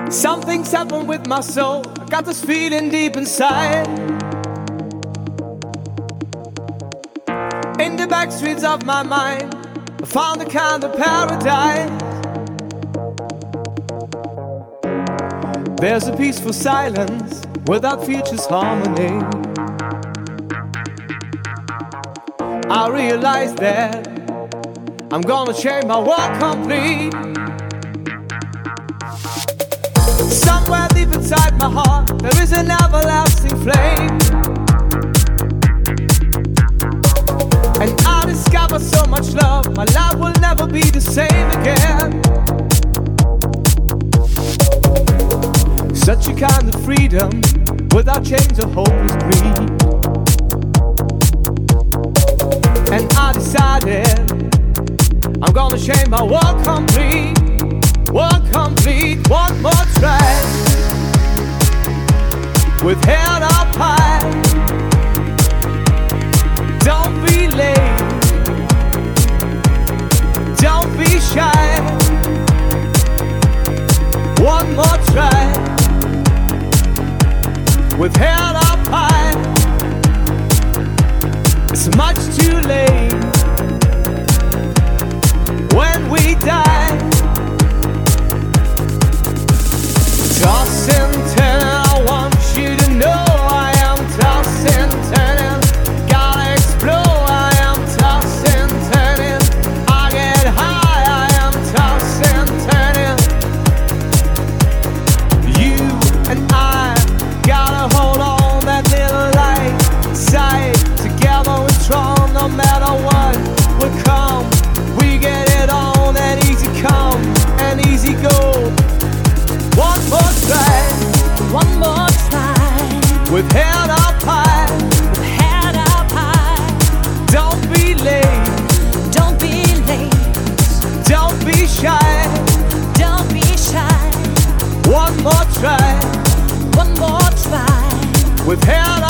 Something's happened with my soul. I got this feeling deep inside. In the back streets of my mind, I found a kind of paradise. There's a peaceful silence without future's harmony. I realize that I'm gonna change my world complete. Somewhere deep inside my heart, there is an everlasting flame. And I discover so much love, my life will never be the same again. Such a kind of freedom, without chains of hopeless greed. And I decided I'm gonna change my world complete. World complete, one more try. With head up high. Don't be late. Don't be shy. One more try. With head up high. It's much too late. When we die. Tossing, turning, I want you to know I am tossing, turning. Gotta explode, I am tossing, turning. I get high, I am tossing, turning. You and I gotta hold on that little light side. Together we're strong, no matter what will come. We get it on and easy come and easy go. One more try. One more time. With head up high. With head up high. Don't be late. Don't be late. Don't be shy. Don't be shy. One more try. One more try. With head